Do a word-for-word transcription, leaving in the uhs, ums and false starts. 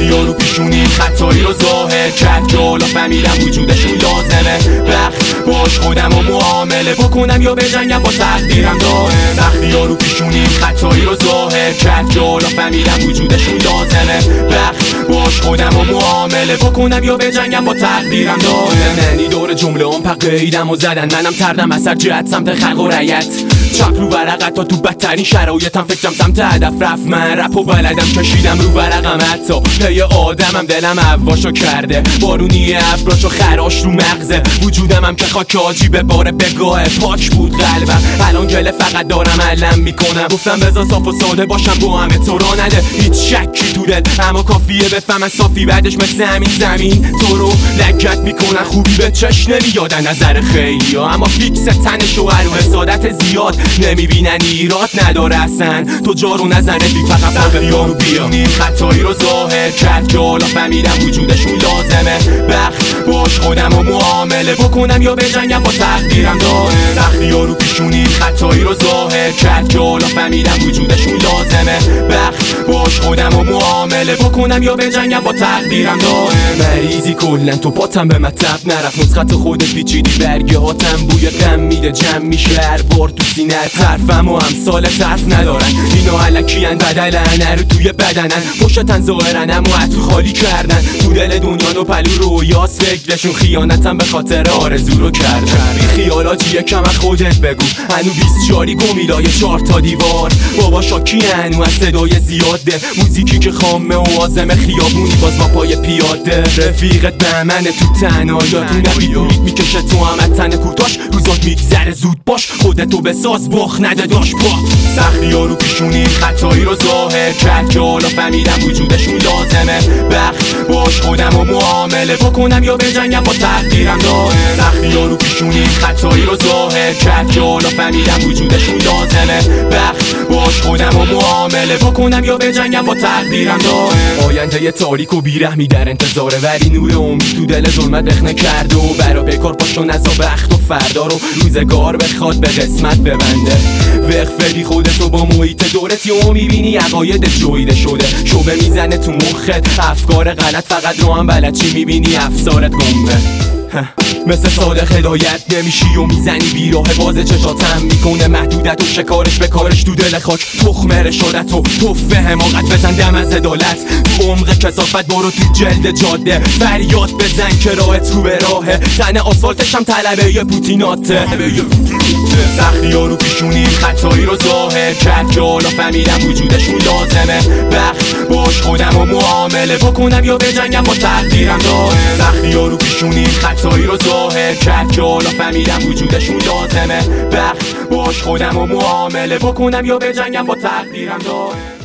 سختی ها رو پیشونی خطایی رو ظاهر کرد که حالا فهمیدم وجودشون لازمه. بخت باش خودم و معامله بکنم یا بجنگم با تقدیرم دائم. سختی ها رو پیشونی خطایی رو ظاهر کرد که حالا فهمیدم وجودشون لازمه. بخت باش خودم و معامله بکنم یا بجنگم با تقدیرم دائم. منی دور جمله هم پقیدم و زدن منم تردم اثر جهت سمت خلق و رعیت. چپ رو ورقت تا تو بدترین شرایطم فکرم سمت هدف رفت. من رپ و بلدم کشیدم رو ورقم حتی پی آدمم دلم عواشو کرده. بارونی ابراشو خراش رو مغزه وجودم هم که خاک آجی به بار بگاه پاک بود قلبم. الان گله فقط دارم علم میکنم گفتم بذار صاف و ساده باشم با همه تو را نده هیچ شکی تو دل اما کافیه بفهمن صافی بعدش مثل همین زمین تو رو لگت میکنن. خوبی به چش نمیادن نظر خیلی ها اما فیکس تنش و عروه حسادت زیاد نمیبینن ایراد نداره اصلا تو جارو نزنه بی فقط سخیان رو بیانی خطایی رو ظاهر کرد که حالا فهمیدم وجودشون لازمه. بخت باش خودم و معامله بکنم یا بجنگم با تقدیرم دائم. سختی ها رو پیشونی خطایی رو ظاهر کرد که حالا فهمیدم وجودشون لازمه. بخت باش خودم و معامله بکنم یا بجنگم با تقدیرم دائم. مریضی کلن تو پاتم به مطلب نرفت نسخت خودت پیچیدی برگه هاتم بوی غم میده جمع میشه هر بار تو سینه طرفم و امثال طرف ندارن اینا علکیان بدلن هر توی بدنن پشتن ظاهرن اما تو خالی کردن تو دل دنیا و پلو رویاس فکرشون خیانتم به خاطر آرزو رو کردن. بی خیالاتی یکم از خودت بگو هنو بیست چاری گمیلای چهار تا دیوار بابا شاکی هنو از صدای زیاده موزیکی که خامه و آزم خیابونی باز با پای پیاده. رفیقت به منه تو تنهایات نمیدونید میکشه تو هم تن کوتاش روزات میگذره زود باش خودتو بساز باخ نده داشت با. سختی ها رو پیشونی خطایی رو ظاهر کرد که حالا فهمیدم وجودشون لازمه. بخت باش خودم و معامله بکنم یا بجنگم با تقدیرم دائم. سختی ها رو پیشونی خطایی رو ظاهر کرد که حالا فهمیدم وجودشون لازمه. بخت باش خودم و معامله بکنم یا بجنگم با تقدیرم دائم. آینده تاریک و بیرحمی در انتظاره ولی نور امید تو دل ظلمت دخنه کرده و برا بکار پاشو نزا بخت و فردا رو روزگار بخواد به قسمت ببنده. وقفدی خودتو با محیط دورت یهو میبینی عقاید جویده شده شوبه میزنه تو مخت افکار غلط فقط رو هم بلد چی میبینی افسارت گمه مثل صادق هدایت نمیشی و میزنی بیراه باز چشاتم میکنه محدودت و شکارش به کارش تو دل خاک تخم رشادت و توفه حماقت بزن دم از عدالت تو عمق کثافت برو تو جلد جاده فریاد بزن که راهت رو به راهه تن آسفالتش هم طلبه پوتیناته. سختی ها رو پیشونی خطایی رو ظاهر کرد که حالا فهمیدم وجودشون لازمه. بخت باش خودم و معامله بکنم یا بجنگم با تقدیرم دائم. سختی ها رو پیشونی خطایی رو ظاهر کرد که حالا فهمیدم وجودشون لازمه. بخت باش خودم و معامله بکنم یا بجنگم با تقدیرم دائم.